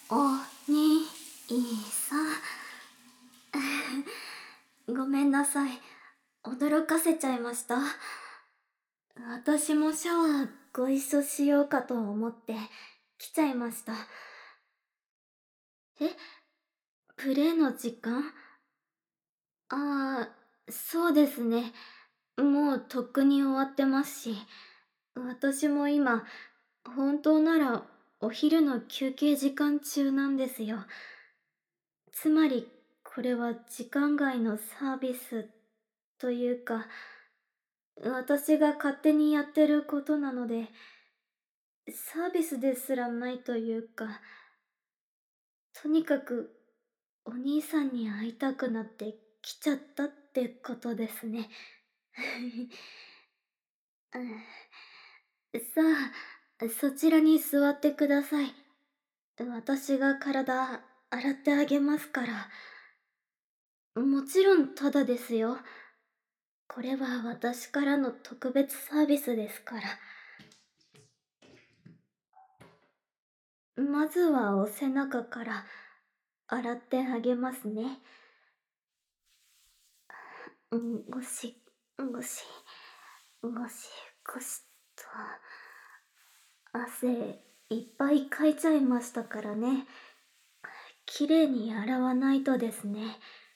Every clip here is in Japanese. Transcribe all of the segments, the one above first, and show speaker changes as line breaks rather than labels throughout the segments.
おにいさん。ごめんなさい。驚かせちゃいました。私もシャワーご一緒しようかと思って来ちゃいました。え、プレイの時間？ああ、そうですね。もうとっくに終わってますし、私も今、本当ならお昼の休憩時間中なんですよ。つまり、これは時間外のサービスというか、私が勝手にやってることなので、サービスですらないというか、とにかくお兄さんに会いたくなって来ちゃったってことですね。さあ、そちらに座ってください。私が体洗ってあげますから。もちろんただですよ。これは私からの特別サービスですから。まずはお背中から洗ってあげますね。ゴシゴシゴシゴシと。汗いっぱいかいちゃいましたからね。きれいに洗わないとですね。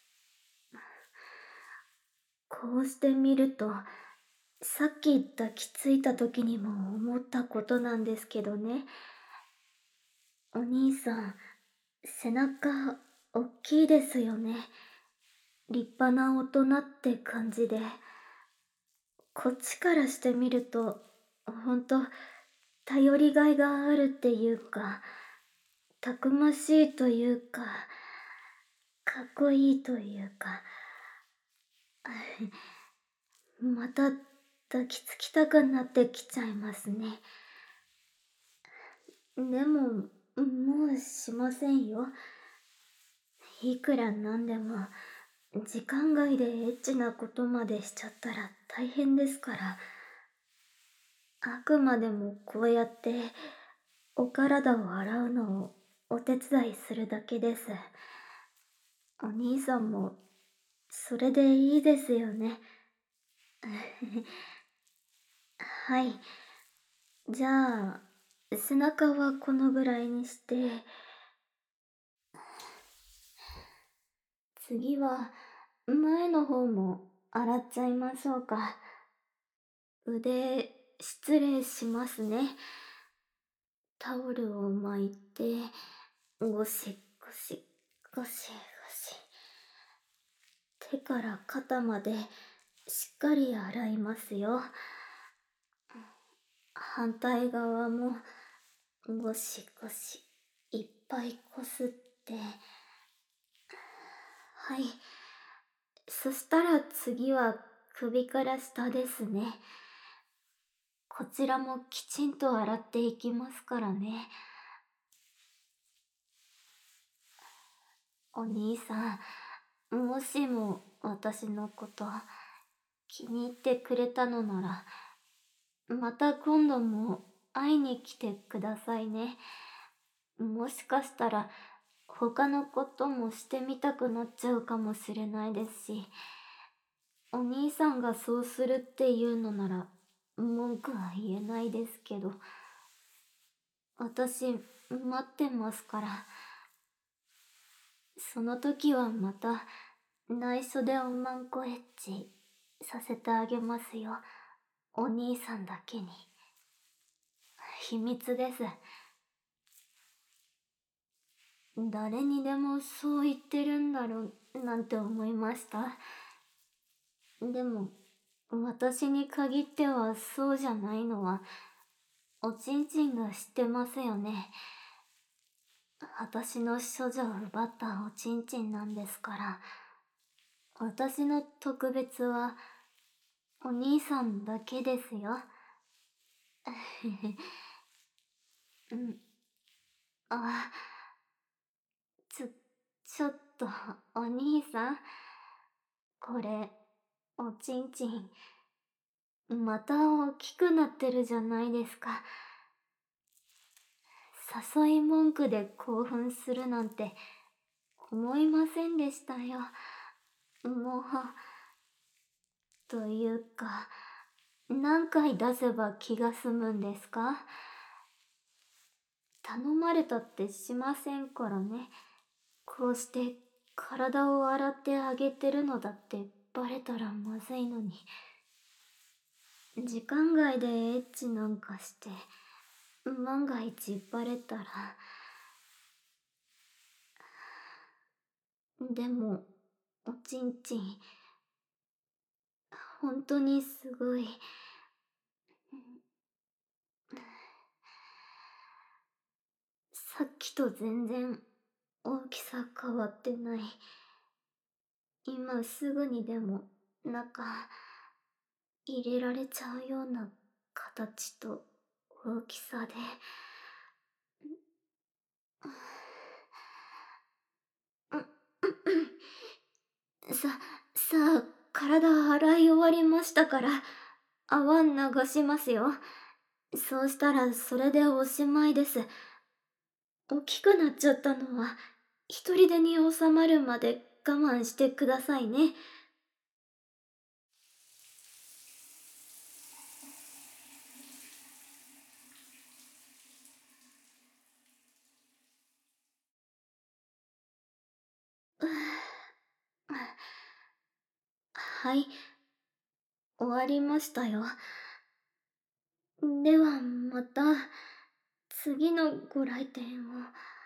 こうしてみると、さっき抱きついた時にも思ったことなんですけどね。お兄さん、背中おっきいですよね。立派な大人って感じで。こっちからしてみると、ほんと、頼りがいがあるっていうか、たくましいというか、かっこいいというか、また抱きつきたくなってきちゃいますね。でも、もうしませんよ。いくらなんでも、時間外でエッチなことまでしちゃったら大変ですから。あくまでもこうやってお体を洗うのをお手伝いするだけです。お兄さんもそれでいいですよね。はい。じゃあ、背中はこのぐらいにして、次は前の方も洗っちゃいましょうか。腕、失礼しますね。タオルを巻いて、ゴシゴシゴシゴシ。手から肩までしっかり洗いますよ。反対側もゴシゴシいっぱいこすって。はい。そしたら次は首から下ですね。こちらもきちんと洗っていきますからね。お兄さん、もしも私のこと気に入ってくれたのなら、また今度も会いに来てくださいね。もしかしたら他のこともしてみたくなっちゃうかもしれないですし、お兄さんがそうするっていうのなら文句は言えないですけど、私待ってますから。その時はまた内緒でおまんこエッチさせてあげますよ。お兄さんだけに。秘密です。誰にでもそう言ってるんだろうなんて思いました。でも私に限ってはそうじゃないのはおちんちんが知ってますよね。私の処女を奪ったおちんちんなんですから。私の特別はお兄さんだけですよ。うん。あ、ちょ、ちょっと、お兄さん。これ、おちんちん、また大きくなってるじゃないですか。 誘い文句で興奮するなんて思いませんでしたよ。もう、というか、何回出せば気が済むんですか？頼まれたってしませんからね。こうして体を洗ってあげてるのだってバレたらまずいのに。時間外でエッチなんかして、万が一バレたら。でも、おちんちん、本当にすごい。さっきと全然大きさ変わってない。今すぐにでも中入れられちゃうような形と大きさで。さあ、体洗い終わりましたから、泡流しますよ。そうしたらそれでおしまいです。大きくなっちゃったのは、一人でに収まるまで我慢してくださいね。はい、終わりましたよ。ではまた、次のご来店を。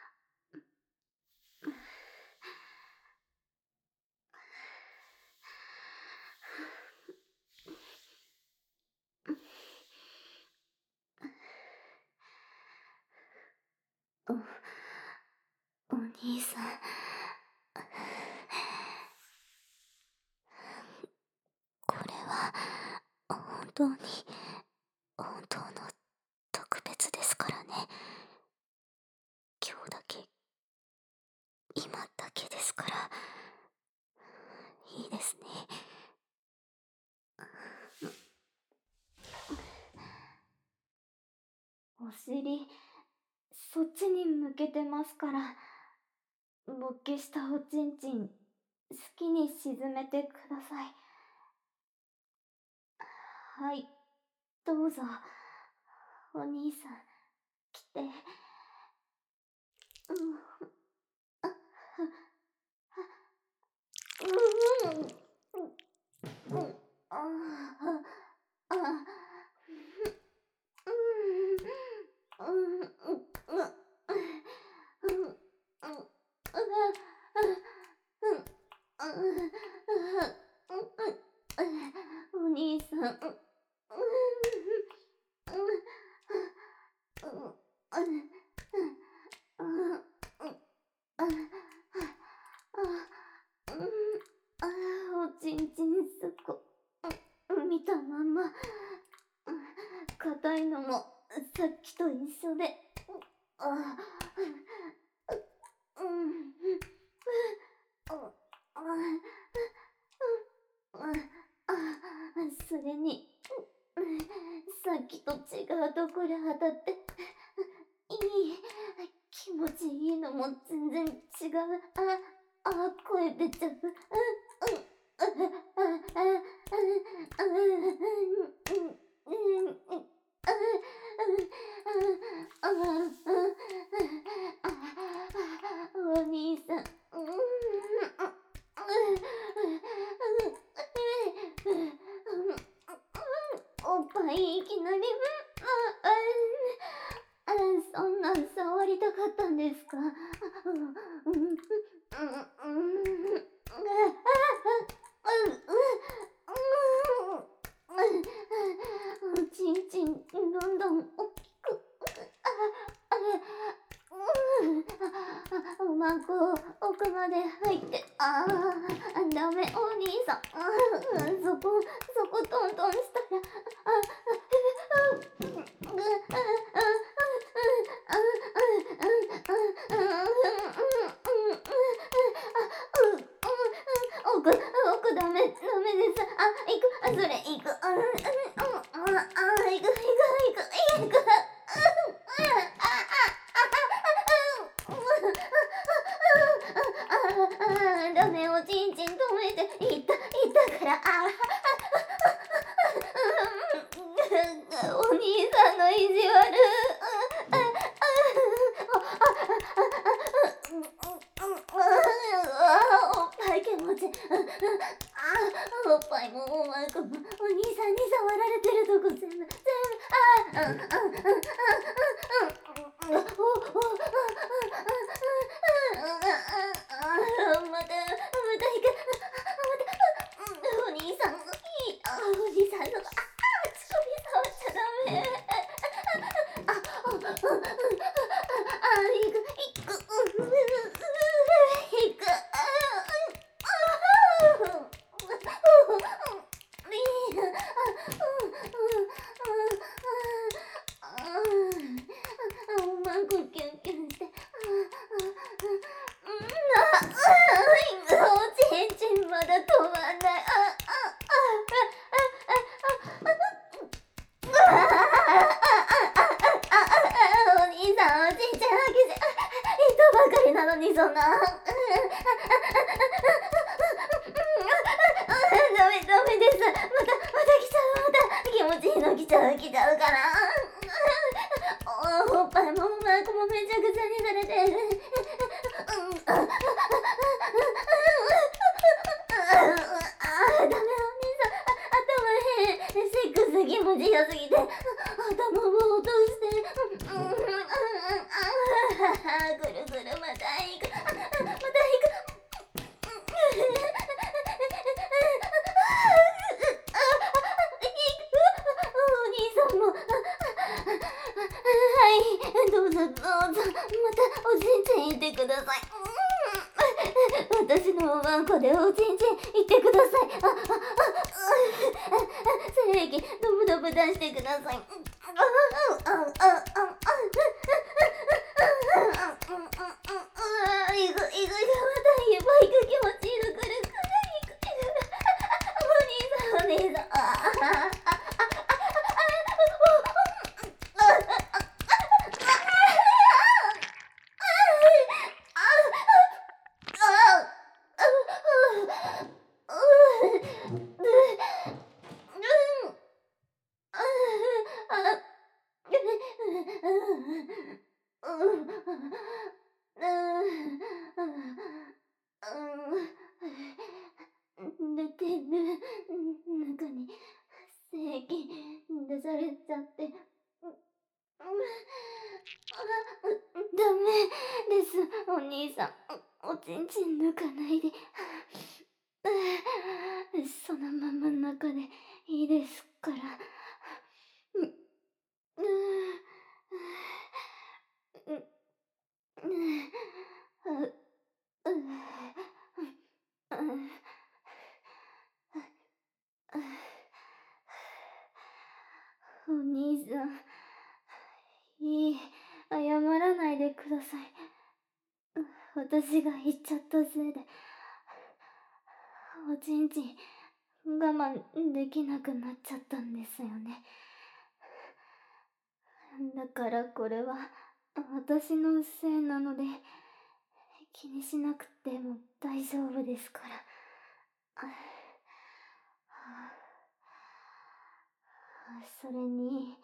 お兄さん。これは、本当に、本当の特別ですからね。今日だけ、今だけですから、いいですね。お尻、そっちに向けてますから、勃起したおちんちん、好きに沈めてください。はい、どうぞ。お兄さん、来て。お兄さん。おちんちんすこ見たまま。硬いのもさっきと一緒で。それに、さっきと違うところ当たって、いい、気持ちいいのも全然違う。声出ちゃう。お兄さん。おっぱいいきなり。そんなん触りたかったんですか？おちんちんどんどん大きく。おまんこ奥まで入って。ダメお兄さん。そこトントンしたら。奥ダメです。行く、それ行く。行く。 意地悪。おっぱい気持ち。おっぱいもお兄さんに触られてるとこ全部、また行く。お兄さん、お兄さんの、乳首触っちゃダメ。行く。マンコキュンキュンして。おちんちんまだ止まんない。お兄さん、おちんちんはきじ。人ばかりなのにそんな。ダメです。また来ちゃう。気持ちいいの来ちゃうから。おっぱいもマークもめちゃくちゃにされてる。ダメ、お兄さん、頭変。セックス気持ちよすぎて、頭を落として。ぐるぐるまた行く。お兄さんも。はい、どうぞ。またおちんちん言ってください。私のおまんこでおちんちん言ってください。精液ドブ出してください。いく、また言えば行く。気持ちいいのくる。お兄さん。寝てる中に精液出されちゃって。ダメです、お兄さん。おちんちん抜かないで。そのまま中でいいですから。お兄さん、謝らないでください。私が言っちゃったせいで、おちんちん我慢できなくなっちゃったんですよね。だからこれは私のせいなので、気にしなくても大丈夫ですから。それに、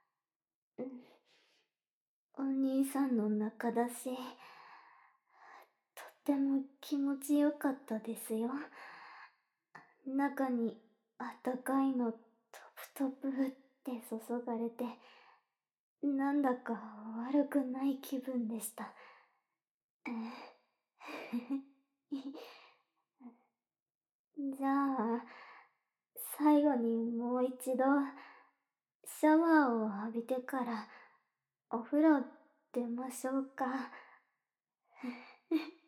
お兄さんの中だし、とっても気持ちよかったですよ。中にあったかいのトプトプって注がれて、なんだか悪くない気分でした。じゃあ、最後にもう一度、シャワーを浴びてからお風呂出ましょうか。